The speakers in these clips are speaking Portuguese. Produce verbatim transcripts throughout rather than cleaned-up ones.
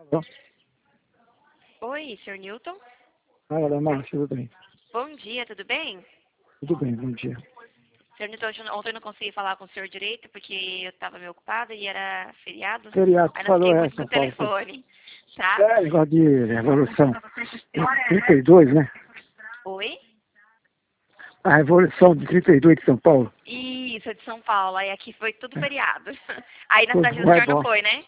Então, Oi, senhor Newton. fala, Márcia, tudo bem? Bom dia, tudo bem? Tudo bem, bom dia. Senhor Newton, ontem eu não consegui falar com o senhor direito porque eu estava meio ocupada e era feriado. Feriado, Aí tu não fiquei falou muito essa, no Paulo. telefone, tá? É, negócio de revolução. trinta e dois, né? Oi? A revolução de trinta e dois de São Paulo. Isso, é de São Paulo. Aí aqui foi tudo feriado. Aí na Foi, cidade do vai senhor não bom. foi, né?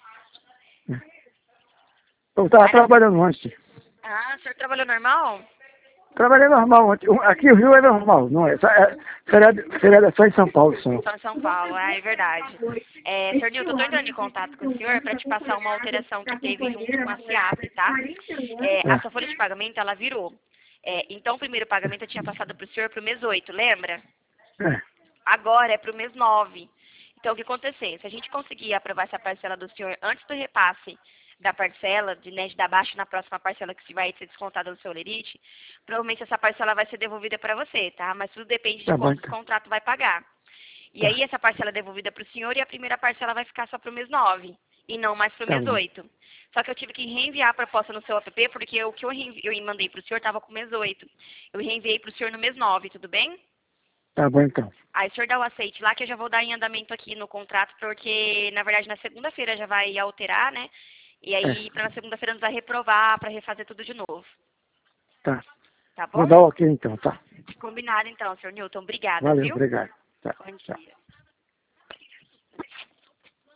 Eu tava Aí na... trabalhando antes. Ah, o senhor trabalhou normal? Trabalhei normal ontem. Aqui o Rio é normal, não é? Só é feriado, feriado é só em São Paulo, só. Só em São Paulo, ah, é verdade. É, senhor Newton, eu tô entrando em contato com o senhor para te passar uma alteração que teve junto com a SIAP, tá? É, a É, sua folha de pagamento, ela virou. É, então, o primeiro pagamento eu tinha passado para o senhor para o mês oito, lembra? é, Agora é para o mês nove. Então, o que aconteceu? Se a gente conseguir aprovar essa parcela do senhor antes do repasse da parcela, de, né, de dar baixo na próxima parcela que se vai ser descontada do seu lerite, provavelmente essa parcela vai ser devolvida para você, tá? Mas tudo depende de tá bom quanto o então. contrato vai pagar. E Tá, aí essa parcela é devolvida para o senhor e a primeira parcela vai ficar só para o mês nove e não mais para o tá mês bom. oito. Só que eu tive que reenviar a proposta no seu app porque o que eu, reenvi- eu mandei para o senhor estava com o mês oito. Eu reenviei para o senhor no mês nove, tudo bem? Tá bom então. Aí o senhor dá o aceite lá que eu já vou dar em andamento aqui no contrato, porque na verdade na segunda-feira já vai alterar, né? E É, aí para na segunda-feira nos vai reprovar para refazer tudo de novo. tá. Tá Vou bom? dar o ok então, tá. Combinado então, senhor Newton. Obrigada, Valeu, viu? obrigado. Tá, Bom tchau. dia.